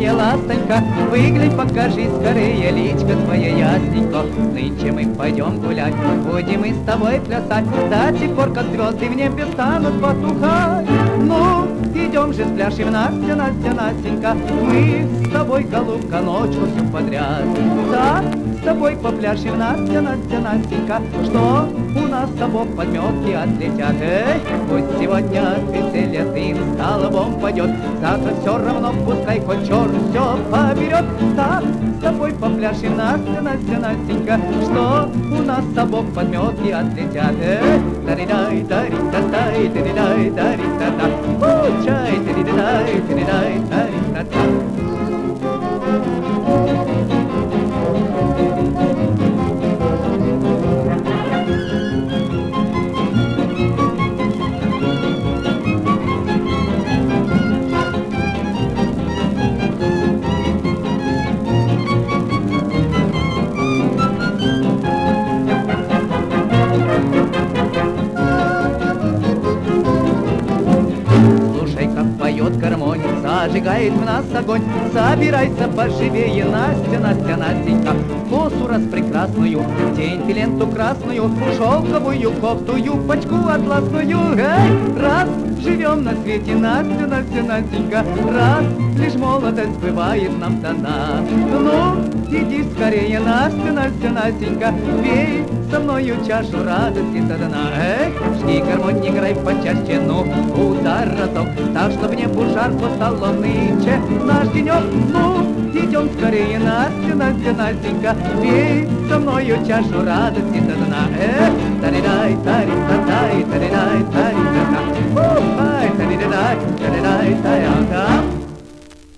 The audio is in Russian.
моя ластонька, выглянь, покажи скорее личко твое ясненько. Нынче мы пойдем гулять, будем мы с тобой плясать, до тех пор, как звезды в небе станут потухать. Ну, идем же спляшем, Настя, Настя, Настенька, мы с тобой, голубка, ночью всю подряд. Да, с тобой попляшем, Настя, Настя, Настенька, что у нас с тобой подметки отлетят. Эй, пусть сегодня веселье дым столбом пойдет, завтра все равно пускай хоть черт все поберет. Так, с тобой попляшем, Настя, Настя, Настенька, что у нас с тобой подметки отлетят. Эй, таридай, тари-та-тай, таридай, тари-та-та, чай, таридай, таридай, тари-та-та. Зажигает в нас огонь, собирайся поживее, Настя, Настя, Настенька, косу распрекрасную, день ты ленту красную, шелковую кофту, юбочку атласную. Эй, раз живем на свете, Настя, Настя, Настенька, раз лишь молодость бывает нам дана. Ну, иди скорее, Настя, Настя, Настенька, пей со мною чашу радости до дна. Эх, жги гармонь, играй почаще, ну, удар разок, так, чтоб небу жарко стало нынче наш денек. Ну, идем скорее, Настя, Настя, Настенька, пей со мною чашу радости до дна. Эх, таридай, тари-та-тай, таридай, тари-та-та, ай, таридай, таридай, тари-та-та.